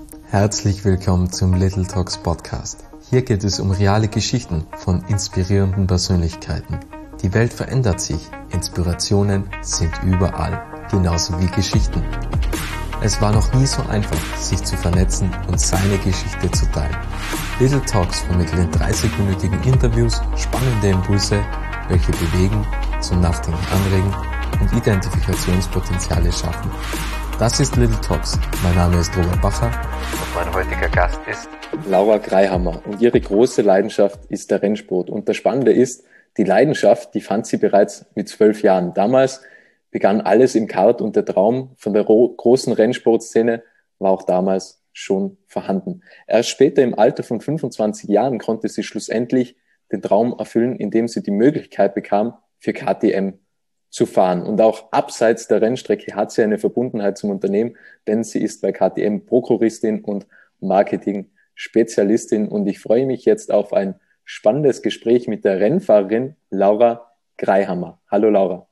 Herzlich willkommen zum Little Talks Podcast. Hier geht es um reale Geschichten von inspirierenden Persönlichkeiten. Die Welt verändert sich, Inspirationen sind überall, genauso wie Geschichten. Es war noch nie so einfach, sich zu vernetzen und seine Geschichte zu teilen. Little Talks vermitteln in 30-minütigen Interviews spannende Impulse, welche bewegen, zum Nachdenken anregen und Identifikationspotenziale schaffen. Das ist Little Talks. Mein Name ist Robert Bacher und mein heutiger Gast ist Laura Greihammer. Und ihre große Leidenschaft ist der Rennsport. Und das Spannende ist, die Leidenschaft, die fand sie bereits mit 12 Jahren. Damals begann alles im Kart und der Traum von der großen Rennsportszene war auch damals schon vorhanden. Erst später im Alter von 25 Jahren konnte sie schlussendlich den Traum erfüllen, indem sie die Möglichkeit bekam, für KTM zu fahren. Und auch abseits der Rennstrecke hat sie eine Verbundenheit zum Unternehmen, denn sie ist bei KTM Prokuristin und Marketing-Spezialistin. Und ich freue mich jetzt auf ein spannendes Gespräch mit der Rennfahrerin Laura Greihammer. Hallo Laura.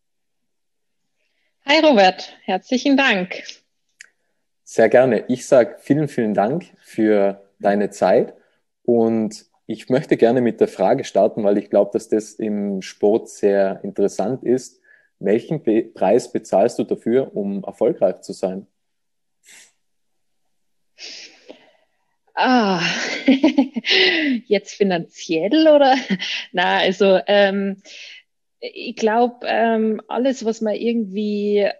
Hi Robert, herzlichen Dank. Sehr gerne. Ich sage vielen, vielen Dank für deine Zeit und ich möchte gerne mit der Frage starten, weil ich glaube, dass das im Sport sehr interessant ist. Welchen Preis bezahlst du dafür, um erfolgreich zu sein? Jetzt finanziell oder? Na, also ich glaube, alles, was man irgendwie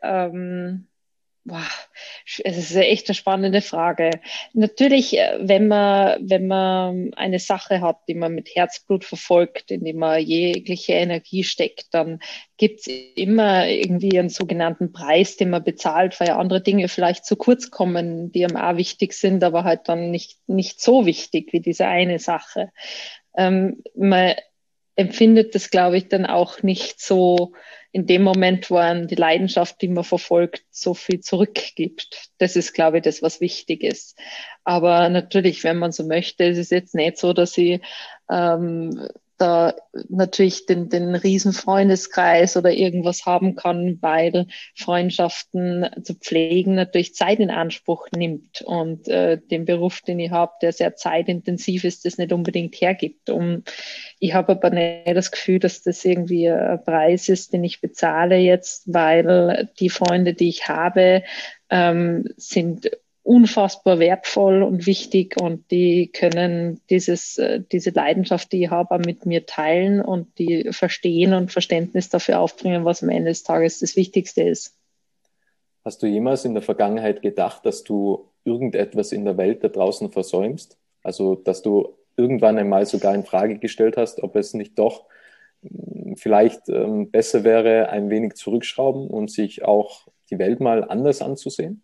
es ist echt eine spannende Frage. Natürlich, wenn man eine Sache hat, die man mit Herzblut verfolgt, in die man jegliche Energie steckt, dann gibt's immer irgendwie einen sogenannten Preis, den man bezahlt, weil ja andere Dinge vielleicht zu kurz kommen, die einem auch wichtig sind, aber halt dann nicht so wichtig wie diese eine Sache. Man empfindet das, glaube ich, dann auch nicht so in dem Moment, wo einem die Leidenschaft, die man verfolgt, so viel zurückgibt. Das ist, glaube ich, das, was wichtig ist. Aber natürlich, wenn man so möchte, ist es jetzt nicht so, dass ich da natürlich den riesen Freundeskreis oder irgendwas haben kann, weil Freundschaften zu pflegen natürlich Zeit in Anspruch nimmt und den Beruf, den ich habe, der sehr zeitintensiv ist, das nicht unbedingt hergibt. Ich habe aber nicht das Gefühl, dass das irgendwie ein Preis ist, den ich bezahle jetzt, weil die Freunde, die ich habe, sind unfassbar wertvoll und wichtig und die können diese Leidenschaft, die ich habe, auch mit mir teilen und die verstehen und Verständnis dafür aufbringen, was am Ende des Tages das Wichtigste ist. Hast du jemals in der Vergangenheit gedacht, dass du irgendetwas in der Welt da draußen versäumst? Also, dass du irgendwann einmal sogar in Frage gestellt hast, ob es nicht doch vielleicht besser wäre, ein wenig zurückschrauben und sich auch die Welt mal anders anzusehen?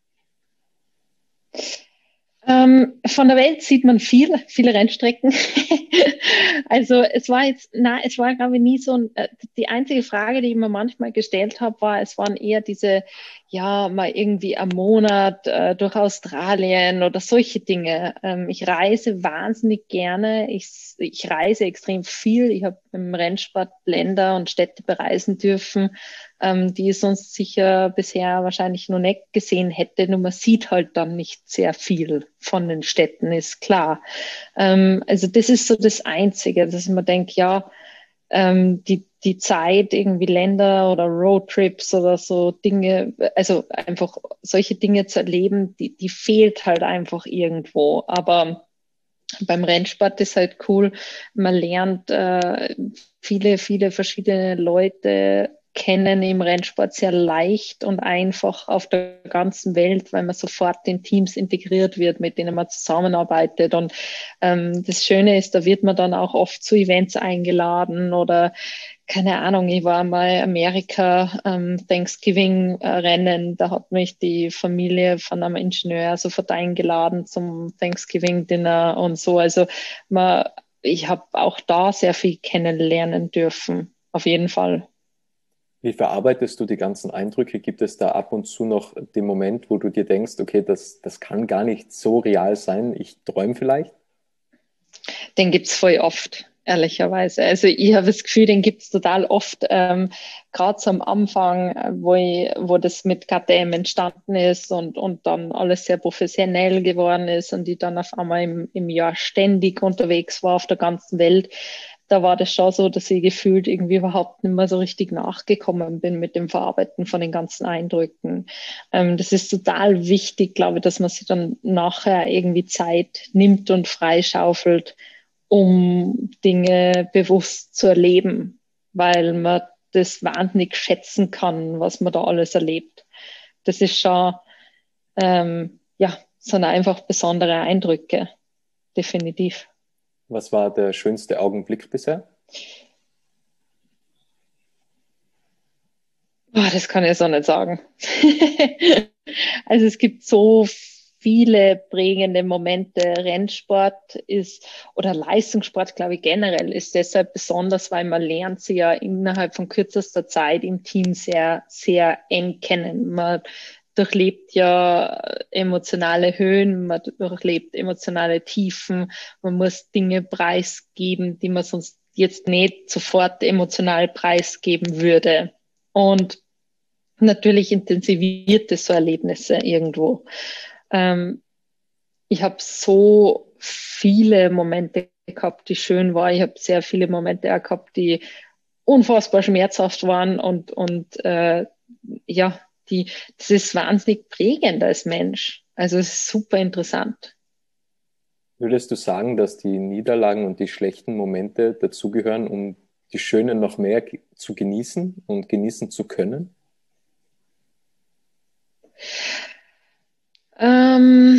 Von der Welt sieht man viele Rennstrecken. Also es war glaube ich nie so die einzige Frage, die ich mir manchmal gestellt habe, es waren eher diese, ja, mal irgendwie am Monat durch Australien oder solche Dinge. Ich reise wahnsinnig gerne. Ich reise extrem viel. Ich habe im Rennsport Länder und Städte bereisen dürfen, die ich sonst sicher bisher wahrscheinlich noch nicht gesehen hätte. Nur man sieht halt dann nicht sehr viel von den Städten, ist klar. Also das ist so das Einzige, dass man denkt, ja, die Zeit, irgendwie Länder oder Roadtrips oder so Dinge, also einfach solche Dinge zu erleben, die fehlt halt einfach irgendwo. Aber beim Rennsport ist halt cool, man lernt viele verschiedene Leute kennen im Rennsport sehr leicht und einfach auf der ganzen Welt, weil man sofort in Teams integriert wird, mit denen man zusammenarbeitet. Und das Schöne ist, da wird man dann auch oft zu Events eingeladen oder keine Ahnung, ich war mal in Amerika Thanksgiving-Rennen, da hat mich die Familie von einem Ingenieur sofort eingeladen zum Thanksgiving-Dinner und so. Also ich habe auch da sehr viel kennenlernen dürfen, auf jeden Fall. Wie verarbeitest du die ganzen Eindrücke? Gibt es da ab und zu noch den Moment, wo du dir denkst, okay, das kann gar nicht so real sein, ich träume vielleicht? Den gibt's voll oft. ehrlicherweise. Also ich habe das Gefühl, den gibt's total oft, gerade so am Anfang, wo das mit KTM entstanden ist und dann alles sehr professionell geworden ist und ich dann auf einmal im Jahr ständig unterwegs war auf der ganzen Welt. Da war das schon so, dass ich gefühlt irgendwie überhaupt nicht mehr so richtig nachgekommen bin mit dem Verarbeiten von den ganzen Eindrücken. Das ist total wichtig, glaube ich, dass man sich dann nachher irgendwie Zeit nimmt und freischaufelt, um Dinge bewusst zu erleben, weil man das wahnsinnig schätzen kann, was man da alles erlebt. Das ist schon, ja, sind einfach besondere Eindrücke, definitiv. Was war der schönste Augenblick bisher? Das kann ich so nicht sagen. Also es gibt so viele prägende Momente. Rennsport ist oder Leistungssport, glaube ich, generell ist deshalb besonders, weil man lernt sie ja innerhalb von kürzester Zeit im Team sehr, sehr eng kennen. Man durchlebt ja emotionale Höhen, man durchlebt emotionale Tiefen, man muss Dinge preisgeben, die man sonst jetzt nicht sofort emotional preisgeben würde. Und natürlich intensiviert es so Erlebnisse irgendwo. Ich habe so viele Momente gehabt, die schön waren. Ich habe sehr viele Momente gehabt, die unfassbar schmerzhaft waren und ja, das ist wahnsinnig prägend als Mensch. Also es ist super interessant. Würdest du sagen, dass die Niederlagen und die schlechten Momente dazugehören, um die schönen noch mehr zu genießen und genießen zu können? Ähm,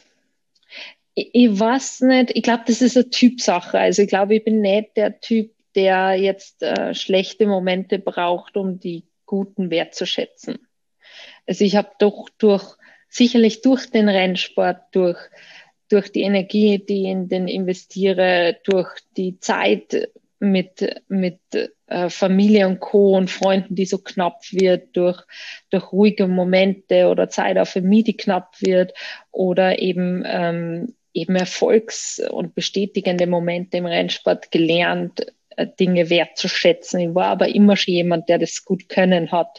ich weiß nicht, ich glaube, das ist eine Typsache. Also ich glaube, ich bin nicht der Typ, der jetzt schlechte Momente braucht, um die guten wertzuschätzen. Also ich habe doch sicherlich durch den Rennsport, durch die Energie, die ich in den investiere, durch die Zeit mit Familie und Co. und Freunden, die so knapp wird, durch ruhige Momente oder Zeit auch für mich, die knapp wird, oder eben Erfolgs- und bestätigende Momente im Rennsport gelernt, Dinge wertzuschätzen. Ich war aber immer schon jemand, der das gut können hat.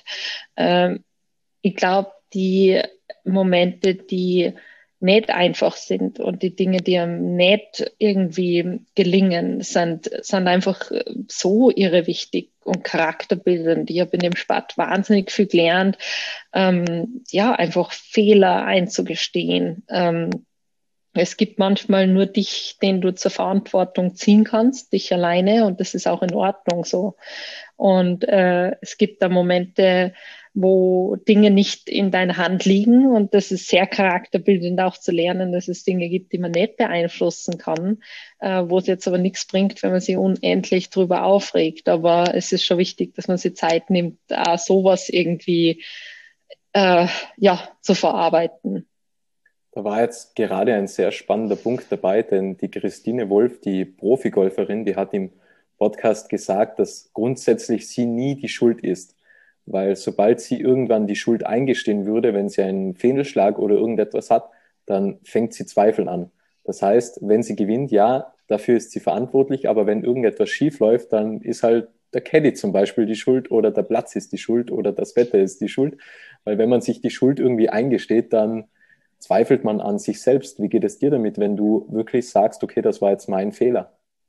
Ich glaube, die Momente, die nicht einfach sind und die Dinge, die einem nicht irgendwie gelingen, sind einfach so irre wichtig und charakterbildend. Ich habe in dem Sport wahnsinnig viel gelernt, ja, einfach Fehler einzugestehen. Es gibt manchmal nur dich, den du zur Verantwortung ziehen kannst, dich alleine, und das ist auch in Ordnung so. Und es gibt da Momente, wo Dinge nicht in deiner Hand liegen, und das ist sehr charakterbildend auch zu lernen, dass es Dinge gibt, die man nicht beeinflussen kann, wo es jetzt aber nichts bringt, wenn man sich unendlich drüber aufregt. Aber es ist schon wichtig, dass man sich Zeit nimmt, sowas irgendwie ja, zu verarbeiten. Da war jetzt gerade ein sehr spannender Punkt dabei, denn die Christine Wolf, die Profigolferin, die hat im Podcast gesagt, dass grundsätzlich sie nie die Schuld ist, weil sobald sie irgendwann die Schuld eingestehen würde, wenn sie einen Fehlschlag oder irgendetwas hat, dann fängt sie Zweifel an. Das heißt, wenn sie gewinnt, ja, dafür ist sie verantwortlich, aber wenn irgendetwas schief läuft, dann ist halt der Caddy zum Beispiel die Schuld oder der Platz ist die Schuld oder das Wetter ist die Schuld, weil wenn man sich die Schuld irgendwie eingesteht, dann zweifelt man an sich selbst. Wie geht es dir damit, wenn du wirklich sagst, okay, das war jetzt mein Fehler?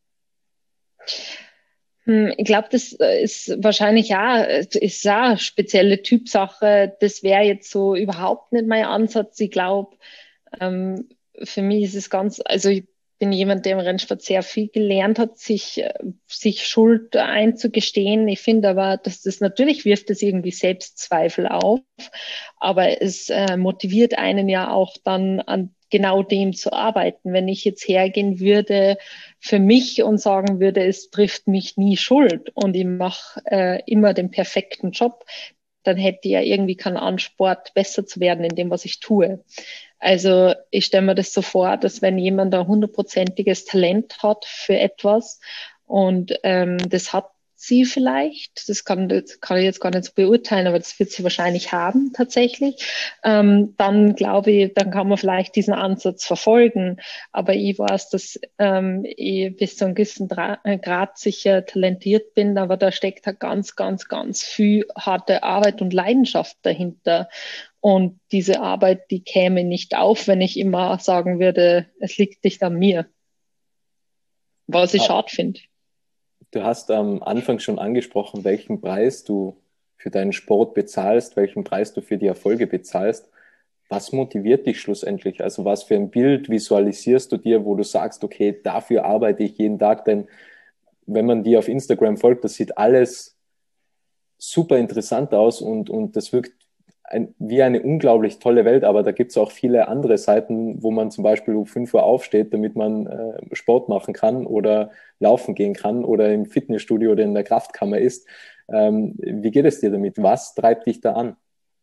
Ich glaube, das ist wahrscheinlich ist eine spezielle Typsache. Das wäre jetzt so überhaupt nicht mein Ansatz. Ich glaube, für mich ist es ganz, also ich bin jemand, der im Rennsport sehr viel gelernt hat, sich Schuld einzugestehen. Ich finde aber, dass das natürlich wirft es irgendwie Selbstzweifel auf, aber es motiviert einen ja auch dann an genau dem zu arbeiten. Wenn ich jetzt hergehen würde für mich und sagen würde, es trifft mich nie Schuld und ich mache immer den perfekten Job, dann hätte ich ja irgendwie keinen Ansport, besser zu werden in dem, was ich tue. Also ich stelle mir das so vor, dass wenn jemand ein hundertprozentiges Talent hat für etwas und das hat sie vielleicht. Das kann ich jetzt gar nicht so beurteilen, aber das wird sie wahrscheinlich haben tatsächlich. Dann glaube ich, dann kann man vielleicht diesen Ansatz verfolgen. Aber ich weiß, dass ich bis zu einem gewissen Grad sicher talentiert bin, aber da steckt halt ganz, ganz, ganz viel harte Arbeit und Leidenschaft dahinter. Und diese Arbeit, die käme nicht auf, wenn ich immer sagen würde, es liegt nicht an mir, was ich schade finde. Du hast am Anfang schon angesprochen, welchen Preis du für deinen Sport bezahlst, welchen Preis du für die Erfolge bezahlst. Was motiviert dich schlussendlich? Also was für ein Bild visualisierst du dir, wo du sagst, okay, dafür arbeite ich jeden Tag? Denn wenn man dir auf Instagram folgt, das sieht alles super interessant aus und das wirkt wie eine unglaublich tolle Welt, aber da gibt es auch viele andere Seiten, wo man zum Beispiel um 5 Uhr aufsteht, damit man Sport machen kann oder laufen gehen kann oder im Fitnessstudio oder in der Kraftkammer ist. Wie geht es dir damit? Was treibt dich da an?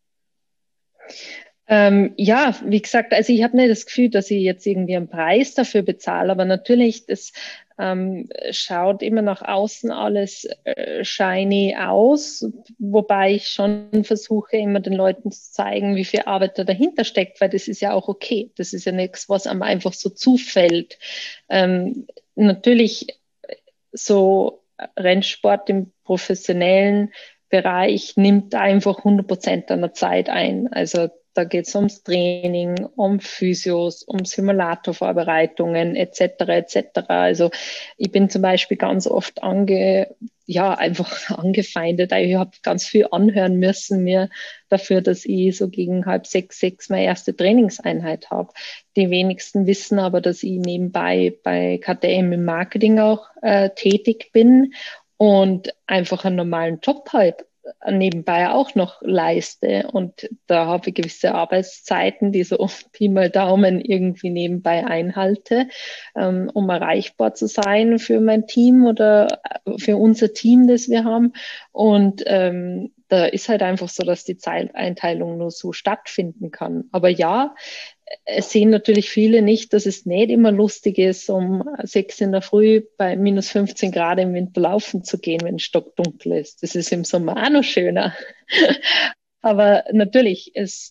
Ja, wie gesagt, also ich habe nicht das Gefühl, dass ich jetzt irgendwie einen Preis dafür bezahle, aber natürlich, das schaut immer nach außen alles shiny aus, wobei ich schon versuche, immer den Leuten zu zeigen, wie viel Arbeit da dahinter steckt, weil das ist ja auch okay. Das ist ja nichts, was einem einfach so zufällt. Natürlich so Rennsport im professionellen Bereich nimmt einfach 100% deiner Zeit ein. Also da geht es ums Training, um Physios, um Simulatorvorbereitungen etc. etc. Also ich bin zum Beispiel ganz oft einfach angefeindet. Ich habe ganz viel anhören müssen mir dafür, dass ich so gegen 5:30, 6 meine erste Trainingseinheit habe. Die wenigsten wissen aber, dass ich nebenbei bei KTM im Marketing auch tätig bin und einfach einen normalen Job halt nebenbei auch noch leiste. Und da habe ich gewisse Arbeitszeiten, die so Pi mal Daumen irgendwie nebenbei einhalte, um erreichbar zu sein für mein Team oder für unser Team, das wir haben. Und da ist halt einfach so, dass die Zeiteinteilung nur so stattfinden kann. Aber ja, es sehen natürlich viele nicht, dass es nicht immer lustig ist, um 6 in der Früh bei minus 15 Grad im Winter laufen zu gehen, wenn es stockdunkel ist. Das ist im Sommer auch noch schöner. Aber natürlich,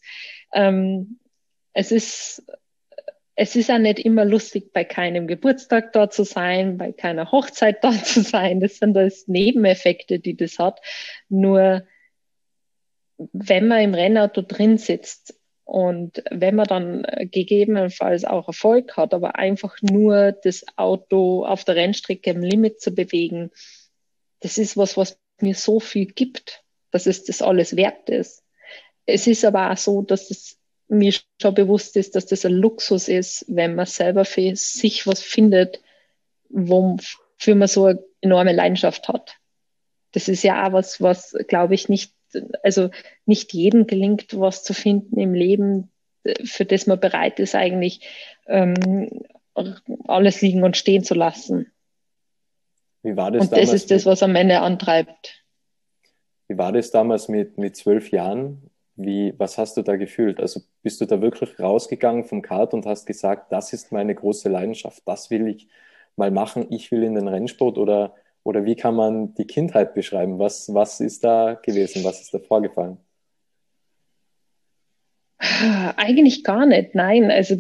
es ist, es ist auch nicht immer lustig, bei keinem Geburtstag da zu sein, bei keiner Hochzeit da zu sein. Das sind alles Nebeneffekte, die das hat. Nur wenn man im Rennauto drin sitzt und wenn man dann gegebenenfalls auch Erfolg hat, aber einfach nur das Auto auf der Rennstrecke im Limit zu bewegen, das ist was mir so viel gibt, dass es das alles wert ist. Es ist aber auch so, dass es mir schon bewusst ist, dass das ein Luxus ist, wenn man selber für sich was findet, wofür man so eine enorme Leidenschaft hat. Das ist ja auch was glaube ich, nicht jedem gelingt, was zu finden im Leben, für das man bereit ist, eigentlich alles liegen und stehen zu lassen. Wie war das und das ist das, was am Ende antreibt. Wie war das damals mit 12 Jahren? Was hast du da gefühlt? Also bist du da wirklich rausgegangen vom Kart und hast gesagt, das ist meine große Leidenschaft, das will ich mal machen, ich will in den Rennsport oder wie kann man die Kindheit beschreiben? Was ist da gewesen? Was ist da vorgefallen? Eigentlich gar nicht, nein. Also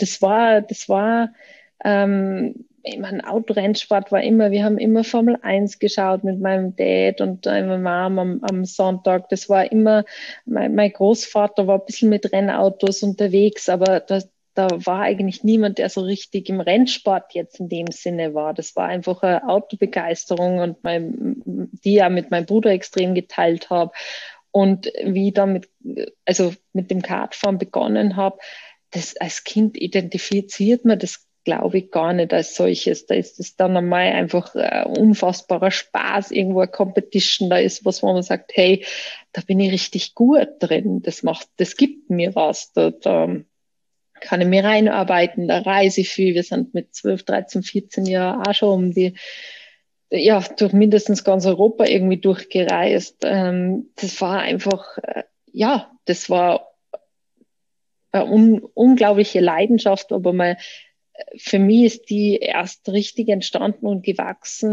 ich meine, Autorennsport war immer, wir haben immer Formel 1 geschaut mit meinem Dad und meiner Mom am Sonntag. Das war immer, mein Großvater war ein bisschen mit Rennautos unterwegs, aber da war eigentlich niemand, der so richtig im Rennsport jetzt in dem Sinne war. Das war einfach eine Autobegeisterung und die ja mit meinem Bruder extrem geteilt habe. Und wie ich dann mit dem Kartfahren begonnen habe, das als Kind identifiziert man das, glaube ich, gar nicht als solches. Da ist es dann einmal einfach unfassbarer Spaß, irgendwo eine Competition, da ist was, wo man sagt, hey, da bin ich richtig gut drin, das gibt mir was, da kann ich mir reinarbeiten, da reise ich viel. Wir sind mit 12, 13, 14 Jahren auch schon durch mindestens ganz Europa irgendwie durchgereist. Das war einfach, das war eine unglaubliche Leidenschaft, aber für mich ist die erst richtig entstanden und gewachsen,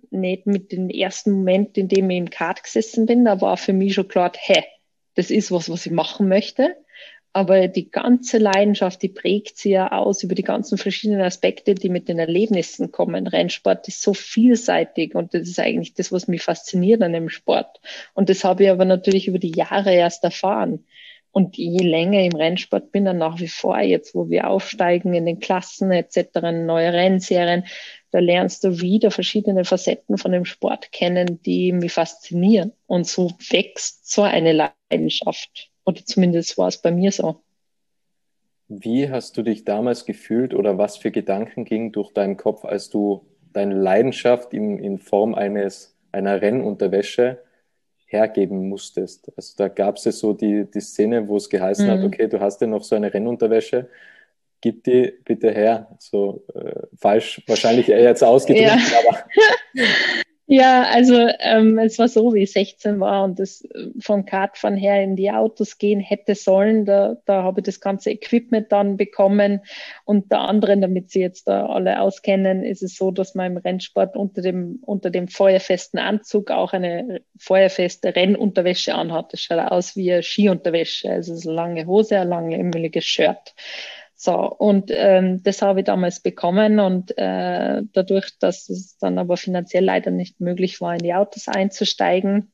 nicht mit dem ersten Moment, in dem ich im Kart gesessen bin, da war für mich schon klar, hey, das ist was ich machen möchte. Aber die ganze Leidenschaft, die prägt sie ja aus über die ganzen verschiedenen Aspekte, die mit den Erlebnissen kommen. Rennsport ist so vielseitig und das ist eigentlich das, was mich fasziniert an dem Sport. Und das habe ich aber natürlich über die Jahre erst erfahren. Und je länger im Rennsport bin, dann nach wie vor, jetzt wo wir aufsteigen in den Klassen etc., neue Rennserien, da lernst du wieder verschiedene Facetten von dem Sport kennen, die mich faszinieren. Und so wächst so eine Leidenschaft. Oder zumindest war es bei mir so. Wie hast du dich damals gefühlt oder was für Gedanken gingen durch deinen Kopf, als du deine Leidenschaft in Form einer Rennunterwäsche hergeben musstest? Also da gab es ja so die Szene, wo es geheißen hat, okay, du hast ja noch so eine Rennunterwäsche, gib die bitte her. So falsch wahrscheinlich eher jetzt ausgedrückt, ja. aber... Ja, also es war so, wie ich 16 war und das vom Kartfahren her in die Autos gehen hätte sollen. Da habe ich das ganze Equipment dann bekommen. Unter anderem, damit Sie jetzt da alle auskennen, ist es so, dass man im Rennsport unter dem feuerfesten Anzug auch eine feuerfeste Rennunterwäsche anhat. Das schaut aus wie eine Skiunterwäsche. Also es ist eine lange Hose, ein langärmeliges Shirt. So, und das habe ich damals bekommen und dadurch, dass es dann aber finanziell leider nicht möglich war, in die Autos einzusteigen,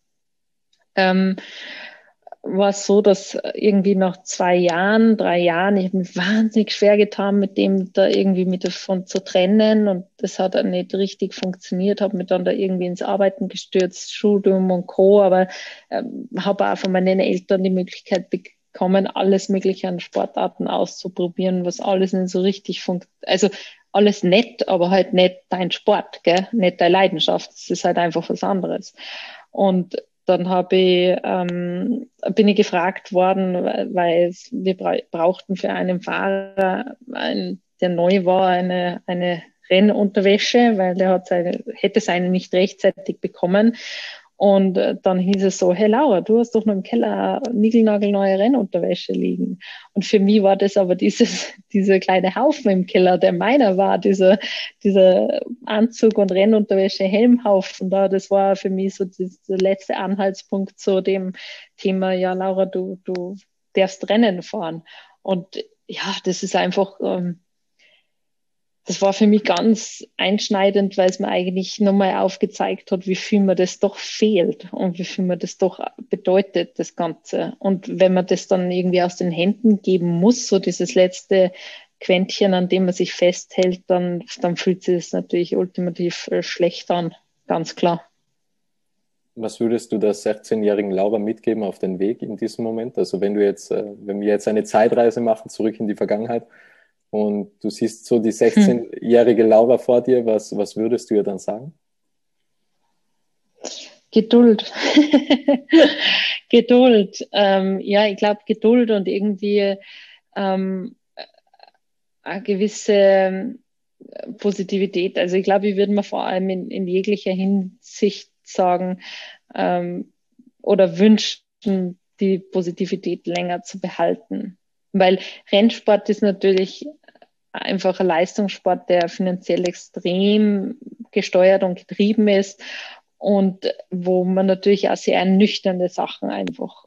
war es so, dass irgendwie nach 3 Jahren, ich habe mich wahnsinnig schwer getan, mit dem da irgendwie mit davon zu trennen und das hat dann nicht richtig funktioniert, habe mich dann da irgendwie ins Arbeiten gestürzt, Studium und Co., aber habe auch von meinen Eltern die Möglichkeit bekommen, alles Mögliche an Sportarten auszuprobieren, was alles nicht so richtig funktioniert. Also alles nett, aber halt nicht dein Sport, gell? Nicht deine Leidenschaft. Es ist halt einfach was anderes. Und dann bin ich gefragt worden, weil wir brauchten für einen Fahrer, der neu war, eine Rennunterwäsche, weil der hätte seine nicht rechtzeitig bekommen. Und dann hieß es so, hey Laura, du hast doch noch im Keller niegelnagelneue Rennunterwäsche liegen. Und für mich war das aber dieser kleine Haufen im Keller, der meiner war, dieser Anzug und Rennunterwäsche, Helmhaufen da. Das war für mich so der letzte Anhaltspunkt zu dem Thema, ja Laura, du darfst Rennen fahren. Und ja, das ist einfach... das war für mich ganz einschneidend, weil es mir eigentlich nochmal aufgezeigt hat, wie viel mir das doch fehlt und wie viel mir das doch bedeutet, das Ganze. Und wenn man das dann irgendwie aus den Händen geben muss, so dieses letzte Quäntchen, an dem man sich festhält, dann fühlt sich das natürlich ultimativ schlecht an, ganz klar. Was würdest du der 16-jährigen Laura mitgeben auf den Weg in diesem Moment? Also wenn wir jetzt eine Zeitreise machen, zurück in die Vergangenheit, und du siehst so die 16-jährige Laura vor dir, was würdest du ihr dann sagen? Geduld. Geduld. Ja, ich glaube Geduld und irgendwie eine gewisse Positivität. Also ich glaube, ich würde mir vor allem in jeglicher Hinsicht sagen oder wünschen, die Positivität länger zu behalten. Weil Rennsport ist natürlich einfach ein Leistungssport, der finanziell extrem gesteuert und getrieben ist und wo man natürlich auch sehr ernüchternde Sachen einfach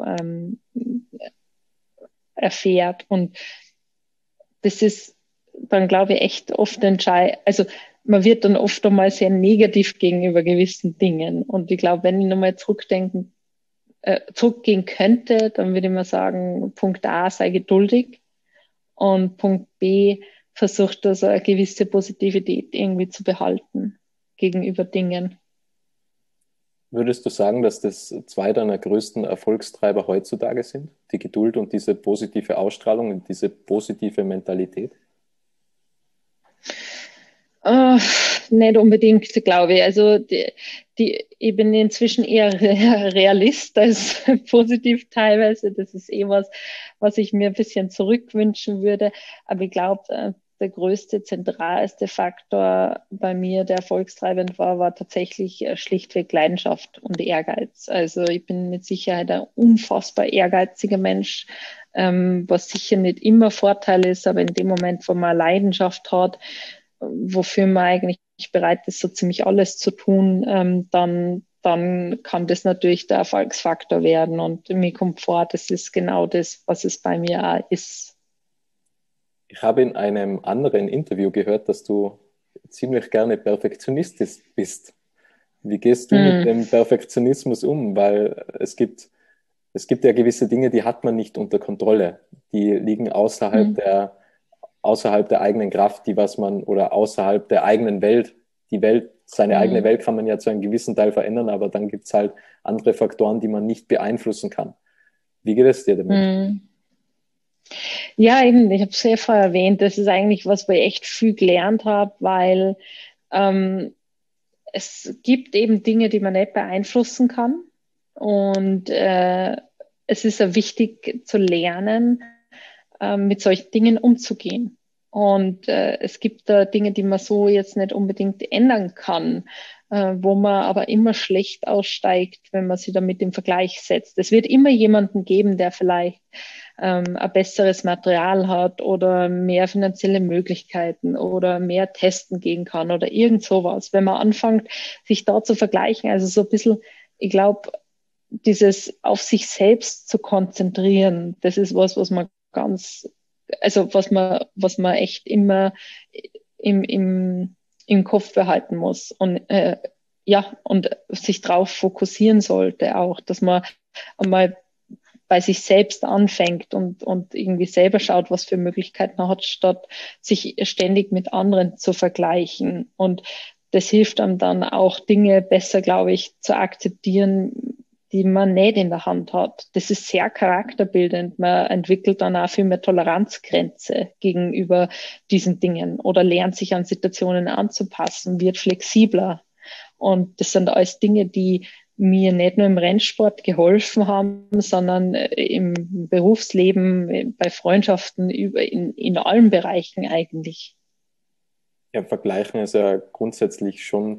erfährt. Und das ist dann, glaube ich, echt oft entscheidend. Also man wird dann oft einmal sehr negativ gegenüber gewissen Dingen. Und ich glaube, wenn ich nochmal zurückgehen könnte, dann würde ich mal sagen, Punkt A, sei geduldig und Punkt B, versucht also eine gewisse Positivität irgendwie zu behalten gegenüber Dingen. Würdest du sagen, dass das 2 deiner größten Erfolgstreiber heutzutage sind? Die Geduld und diese positive Ausstrahlung und diese positive Mentalität? Nicht unbedingt, glaube ich. Also ich bin inzwischen eher Realist als positiv teilweise. Das ist was ich mir ein bisschen zurückwünschen würde. Aber ich glaube, der größte, zentralste Faktor bei mir, der erfolgstreibend war tatsächlich schlichtweg Leidenschaft und Ehrgeiz. Also ich bin mit Sicherheit ein unfassbar ehrgeiziger Mensch, was sicher nicht immer Vorteil ist, aber in dem Moment, wo man Leidenschaft hat, wofür man eigentlich bereit ist, so ziemlich alles zu tun, dann kann das natürlich der Erfolgsfaktor werden. Und mir kommt vor, das ist genau das, was es bei mir auch ist. Ich habe in einem anderen Interview gehört, dass du ziemlich gerne Perfektionist bist. Wie gehst du mit dem Perfektionismus um? Weil es gibt ja gewisse Dinge, die hat man nicht unter Kontrolle. Die liegen außerhalb der eigenen Kraft, oder außerhalb der eigenen Welt. Seine eigene Welt kann man ja zu einem gewissen Teil verändern, aber dann gibt es halt andere Faktoren, die man nicht beeinflussen kann. Wie geht es dir damit? Ja, eben, ich habe es ja vorher erwähnt, das ist eigentlich was, wo ich echt viel gelernt habe, weil es gibt eben Dinge, die man nicht beeinflussen kann. Und es ist ja wichtig zu lernen, mit solchen Dingen umzugehen. Und es gibt da Dinge, die man so jetzt nicht unbedingt ändern kann, wo man aber immer schlecht aussteigt, wenn man sie damit im Vergleich setzt. Es wird immer jemanden geben, der vielleicht ein besseres Material hat oder mehr finanzielle Möglichkeiten oder mehr testen gehen kann oder irgend sowas. Wenn man anfängt, sich da zu vergleichen, also so ein bisschen, ich glaube, dieses auf sich selbst zu konzentrieren, das ist was man was man echt immer im Kopf behalten muss und und sich drauf fokussieren sollte auch, dass man einmal bei sich selbst anfängt und irgendwie selber schaut, was für Möglichkeiten man hat, statt sich ständig mit anderen zu vergleichen. Und das hilft einem dann auch, Dinge besser, glaube ich, zu akzeptieren, die man nicht in der Hand hat. Das ist sehr charakterbildend. Man entwickelt dann auch viel mehr Toleranzgrenze gegenüber diesen Dingen oder lernt sich an Situationen anzupassen, wird flexibler. Und das sind alles Dinge, die mir nicht nur im Rennsport geholfen haben, sondern im Berufsleben, bei Freundschaften, in allen Bereichen eigentlich. Ja, Vergleichen ist ja grundsätzlich schon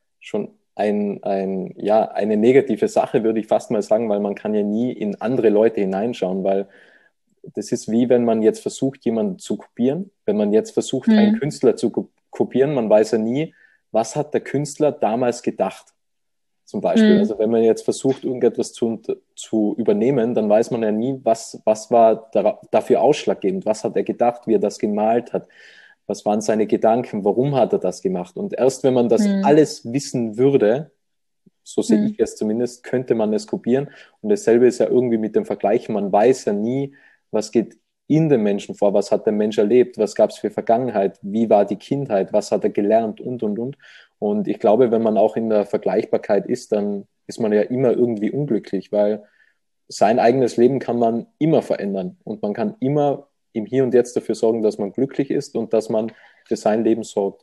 eine negative Sache, würde ich fast mal sagen, weil man kann ja nie in andere Leute hineinschauen, weil das ist wie wenn man jetzt versucht, jemanden zu kopieren. Wenn man jetzt versucht, einen Künstler zu kopieren, man weiß ja nie, was hat der Künstler damals gedacht. Zum Beispiel. Also wenn man jetzt versucht, irgendetwas zu übernehmen, dann weiß man ja nie, was war dafür ausschlaggebend. Was hat er gedacht, wie er das gemalt hat? Was waren seine Gedanken? Warum hat er das gemacht? Und erst wenn man das alles wissen würde, so sehe ich es zumindest, könnte man es kopieren. Und dasselbe ist ja irgendwie mit dem Vergleichen. Man weiß ja nie, was geht in dem Menschen vor, was hat der Mensch erlebt, was gab es für Vergangenheit, wie war die Kindheit, was hat er gelernt und. Und ich glaube, wenn man auch in der Vergleichbarkeit ist, dann ist man ja immer irgendwie unglücklich, weil sein eigenes Leben kann man immer verändern und man kann immer im Hier und Jetzt dafür sorgen, dass man glücklich ist und dass man für sein Leben sorgt.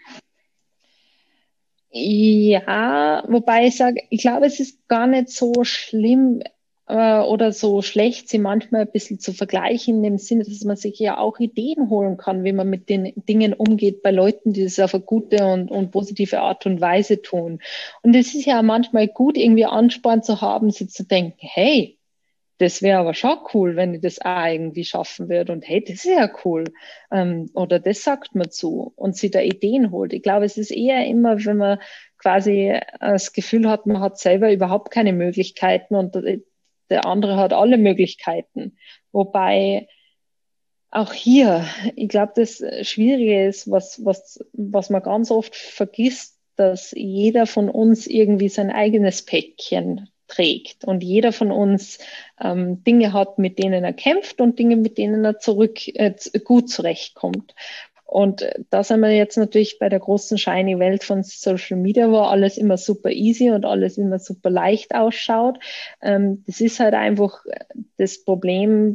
Ja, wobei ich sage, ich glaube, es ist gar nicht so schlimm oder so schlecht, sie manchmal ein bisschen zu vergleichen, in dem Sinne, dass man sich ja auch Ideen holen kann, wie man mit den Dingen umgeht bei Leuten, die das auf eine gute und positive Art und Weise tun. Und es ist ja manchmal gut, irgendwie Ansporn zu haben, sich zu denken, hey, das wäre aber schon cool, wenn ich das auch irgendwie schaffen würde. Und hey, das ist ja cool. Oder das sagt man zu und sich da Ideen holt. Ich glaube, es ist eher immer, wenn man quasi das Gefühl hat, man hat selber überhaupt keine Möglichkeiten und der andere hat alle Möglichkeiten. Wobei auch hier, ich glaube, das Schwierige ist, was man ganz oft vergisst, dass jeder von uns irgendwie sein eigenes Päckchen trägt und jeder von uns Dinge hat, mit denen er kämpft und Dinge, mit denen er gut zurechtkommt. Und da sind wir jetzt natürlich bei der großen shiny Welt von Social Media, wo alles immer super easy und alles immer super leicht ausschaut. Das ist halt einfach das Problem,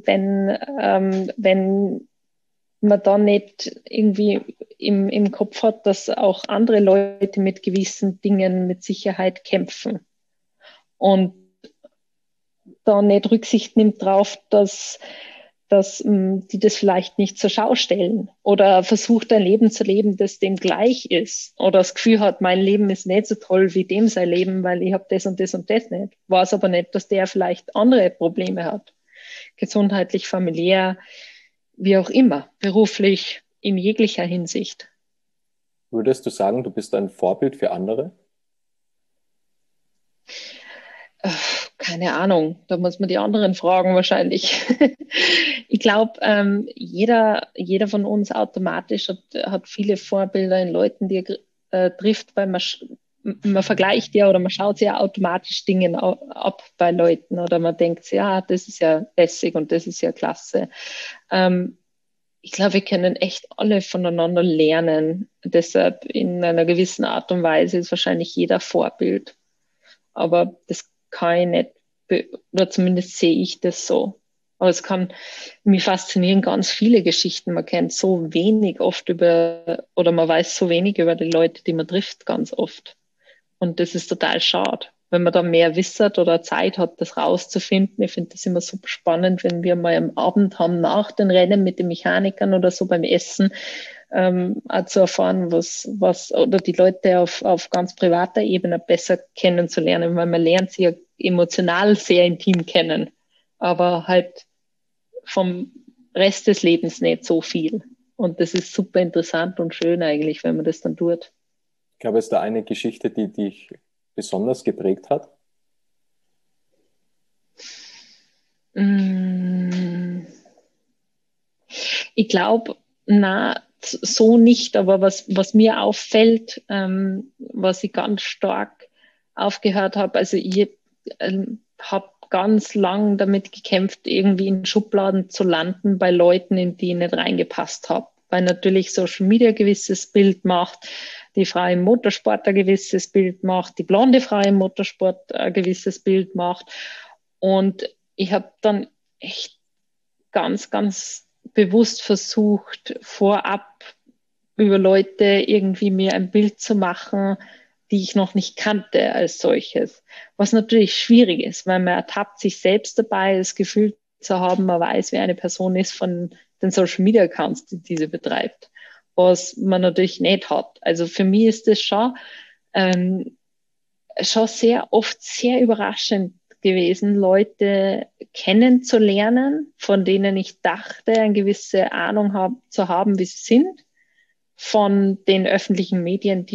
wenn man dann nicht irgendwie im Kopf hat, dass auch andere Leute mit gewissen Dingen mit Sicherheit kämpfen. Und da nicht Rücksicht nimmt drauf, dass die das vielleicht nicht zur Schau stellen oder versucht, ein Leben zu leben, das dem gleich ist oder das Gefühl hat, mein Leben ist nicht so toll wie dem sein Leben, weil ich habe das und das und das nicht. Weiß aber nicht, dass der vielleicht andere Probleme hat. Gesundheitlich, familiär, wie auch immer, beruflich, in jeglicher Hinsicht. Würdest du sagen, du bist ein Vorbild für andere? Keine Ahnung, da muss man die anderen fragen wahrscheinlich. Ich glaube, jeder von uns automatisch hat viele Vorbilder in Leuten, die er trifft, weil man vergleicht ja oder man schaut sich ja automatisch Dinge ab bei Leuten oder man denkt sich, ja, das ist ja lässig und das ist ja klasse. Ich glaube, wir können echt alle voneinander lernen. Deshalb in einer gewissen Art und Weise ist wahrscheinlich jeder Vorbild. Aber das kann ich nicht, oder zumindest sehe ich das so. Aber es kann mich faszinieren, ganz viele Geschichten. Man kennt so wenig oft oder man weiß so wenig über die Leute, die man trifft, ganz oft. Und das ist total schade, wenn man da mehr wissert oder Zeit hat, das rauszufinden. Ich finde das immer super spannend, wenn wir mal am Abend haben, nach den Rennen mit den Mechanikern oder so beim Essen, auch zu erfahren, oder die Leute auf ganz privater Ebene besser kennenzulernen, weil man lernt sie ja emotional sehr intim kennen, aber halt vom Rest des Lebens nicht so viel. Und das ist super interessant und schön eigentlich, wenn man das dann tut. Gab es da eine Geschichte, die dich besonders geprägt hat? Ich glaube, na, so nicht, aber was mir auffällt, was ich ganz stark aufgehört habe, also ich habe ganz lang damit gekämpft, irgendwie in Schubladen zu landen bei Leuten, in die ich nicht reingepasst habe. Weil natürlich Social Media ein gewisses Bild macht, die Frau im Motorsport ein gewisses Bild macht, die blonde Frau im Motorsport ein gewisses Bild macht. Und ich habe dann echt ganz bewusst versucht, vorab über Leute irgendwie mir ein Bild zu machen, die ich noch nicht kannte als solches. Was natürlich schwierig ist, weil man ertappt sich selbst dabei, das Gefühl zu haben, man weiß, wer eine Person ist von den Social Media Accounts, die diese betreibt, was man natürlich nicht hat. Also für mich ist das schon sehr oft sehr überraschend gewesen, Leute kennenzulernen, von denen ich dachte, eine gewisse Ahnung zu haben, wie sie sind, von den öffentlichen Medien,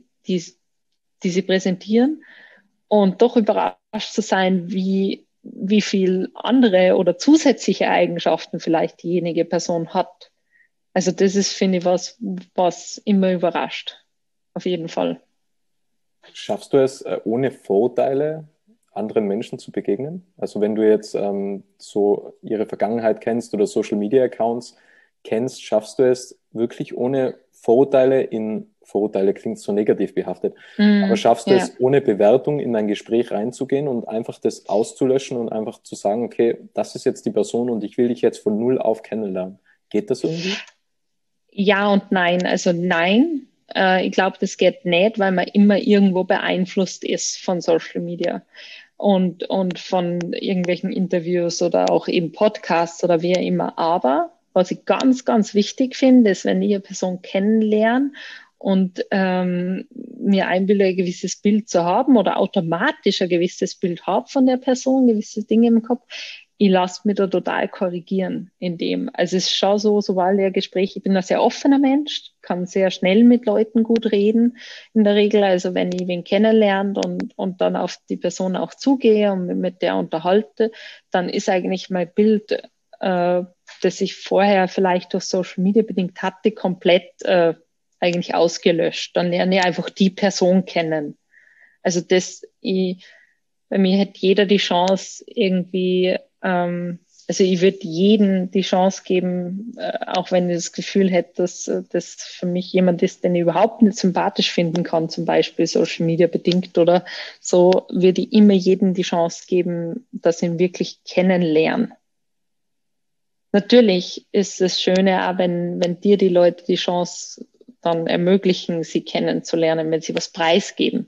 die sie präsentieren, und doch überrascht zu sein, wie viel andere oder zusätzliche Eigenschaften vielleicht diejenige Person hat. Also das ist, finde ich, was immer überrascht. Auf jeden Fall. Schaffst du es, ohne Vorurteile anderen Menschen zu begegnen? Also wenn du jetzt so ihre Vergangenheit kennst oder Social Media Accounts kennst, schaffst du es wirklich ohne Vorurteile Vorurteile klingt so negativ behaftet, aber schaffst du Ja. es ohne Bewertung in ein Gespräch reinzugehen und einfach das auszulöschen und einfach zu sagen, okay, das ist jetzt die Person und ich will dich jetzt von null auf kennenlernen. Geht das irgendwie? Ja und nein. Also nein, ich glaube, das geht nicht, weil man immer irgendwo beeinflusst ist von Social Media und von irgendwelchen Interviews oder auch eben Podcasts oder wie auch immer. Aber was ich ganz wichtig finde, ist, wenn ich eine Person kennenlerne und mir einbilde, ein gewisses Bild zu haben oder automatisch ein gewisses Bild habe von der Person, gewisse Dinge im Kopf, ich lasse mich da total korrigieren in dem. Also es ist schon so, sobald der Gespräch, ich bin ein sehr offener Mensch, kann sehr schnell mit Leuten gut reden in der Regel. Also wenn ich wen kennenlernt und dann auf die Person auch zugehe und mit der unterhalte, dann ist eigentlich mein Bild, das ich vorher vielleicht durch Social Media bedingt hatte, komplett eigentlich ausgelöscht. Dann lerne ich einfach die Person kennen. Also bei mir hätte jeder die Chance irgendwie, also ich würde jedem die Chance geben, auch wenn ich das Gefühl hätte, dass das für mich jemand ist, den ich überhaupt nicht sympathisch finden kann, zum Beispiel Social Media bedingt oder so, würde ich immer jedem die Chance geben, dass ich ihn wirklich kennenlernen. Natürlich ist es Schöne auch, wenn dir die Leute die Chance dann ermöglichen, sie kennenzulernen, wenn sie was preisgeben.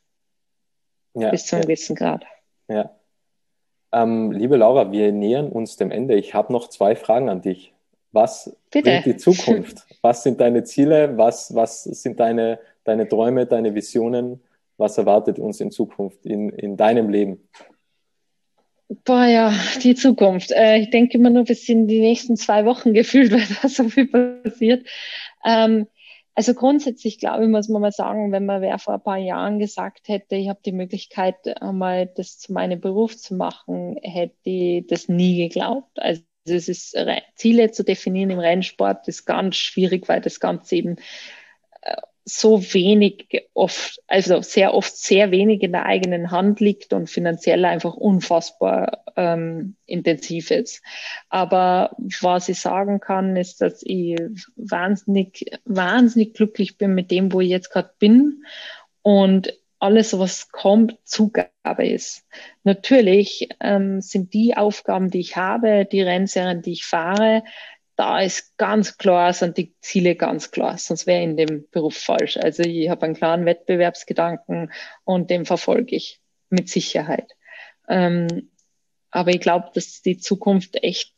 Ja, Bis zu einem gewissen Grad. Ja. Liebe Laura, wir nähern uns dem Ende. Ich habe noch 2 Fragen an dich. Was bringt Bitte. die Zukunft? Was sind deine Ziele? Was sind deine Träume, deine Visionen? Was erwartet uns in Zukunft in deinem Leben? Boah, ja, die Zukunft. Ich denke immer nur bis in die nächsten 2 Wochen gefühlt, weil da so viel passiert. Also grundsätzlich, glaube ich, muss man mal sagen, wenn man wer vor ein paar Jahren gesagt hätte, ich habe die Möglichkeit, einmal das zu meinem Beruf zu machen, hätte ich das nie geglaubt. Also es ist, Ziele zu definieren im Rennsport ist ganz schwierig, weil das Ganze eben so wenig oft, also sehr oft sehr wenig in der eigenen Hand liegt und finanziell einfach unfassbar intensiv ist. Aber was ich sagen kann, ist, dass ich wahnsinnig glücklich bin mit dem, wo ich jetzt gerade bin und alles, was kommt, Zugabe ist. Natürlich sind die Aufgaben, die ich habe, die Rennserien, die ich fahre, da ist ganz klar, sind die Ziele ganz klar, sonst wäre ich in dem Beruf falsch. Also ich habe einen klaren Wettbewerbsgedanken und den verfolge ich mit Sicherheit. Aber ich glaube, dass die Zukunft echt,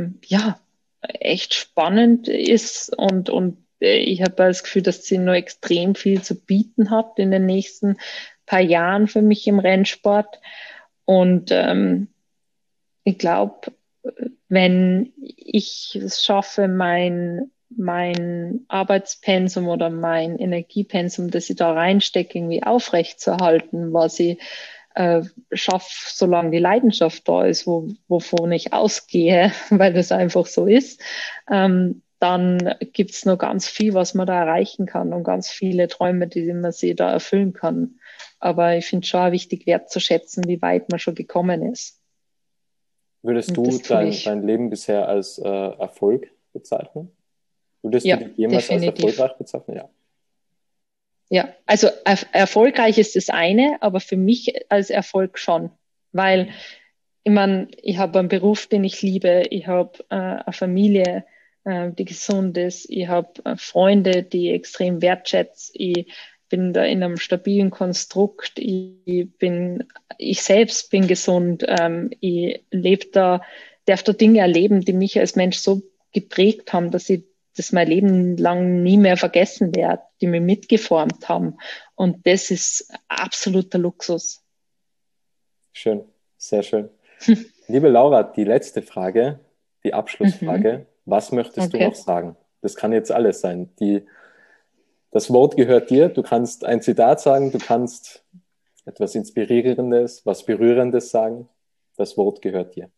echt spannend ist und ich habe das Gefühl, dass sie noch extrem viel zu bieten hat in den nächsten paar Jahren für mich im Rennsport. Und ich glaube, wenn ich es schaffe, mein Arbeitspensum oder mein Energiepensum, das ich da reinstecke, irgendwie aufrechtzuerhalten, was ich schaffe, solange die Leidenschaft da ist, wovon ich ausgehe, weil das einfach so ist, dann gibt's noch ganz viel, was man da erreichen kann und ganz viele Träume, die man sich da erfüllen kann. Aber ich finde es schon wichtig, wertzuschätzen, wie weit man schon gekommen ist. Würdest du dein Leben bisher als Erfolg bezeichnen? Würdest du dich jemals definitiv als erfolgreich bezeichnen? Ja. Ja, also erfolgreich ist das eine, aber für mich als Erfolg schon. Weil, ich meine, ich habe einen Beruf, den ich liebe, ich habe eine Familie, die gesund ist, ich habe Freunde, die ich extrem wertschätze, ich bin da in einem stabilen Konstrukt, ich selbst bin gesund, ich darf da Dinge erleben, die mich als Mensch so geprägt haben, dass ich das mein Leben lang nie mehr vergessen werde, die mich mitgeformt haben. Und das ist absoluter Luxus. Schön, sehr schön. Liebe Laura, die letzte Frage, die Abschlussfrage. Was möchtest du noch sagen? Das kann jetzt alles sein. Das Wort gehört dir. Du kannst ein Zitat sagen, du kannst etwas Inspirierendes, was Berührendes sagen. Das Wort gehört dir.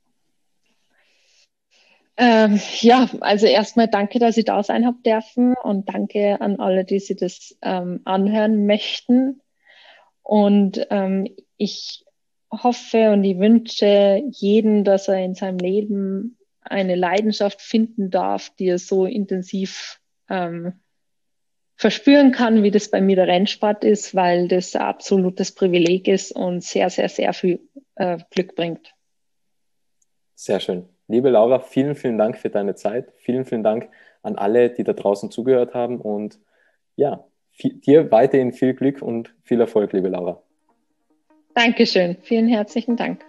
Also erstmal danke, dass ich da sein habe dürfen und danke an alle, die sich das anhören möchten. Und ich hoffe und ich wünsche jedem, dass er in seinem Leben eine Leidenschaft finden darf, die er so intensiv verspüren kann, wie das bei mir der Rennsport ist, weil das ein absolutes Privileg ist und sehr, sehr, sehr viel Glück bringt. Sehr schön. Liebe Laura, vielen, vielen Dank für deine Zeit. Vielen, vielen Dank an alle, die da draußen zugehört haben. Und ja, dir weiterhin viel Glück und viel Erfolg, liebe Laura. Dankeschön. Vielen herzlichen Dank.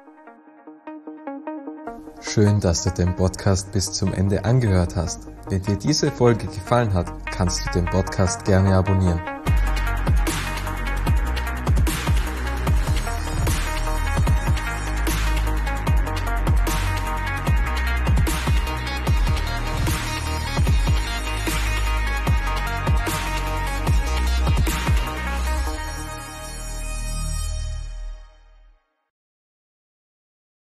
Schön, dass du den Podcast bis zum Ende angehört hast. Wenn dir diese Folge gefallen hat, kannst du den Podcast gerne abonnieren.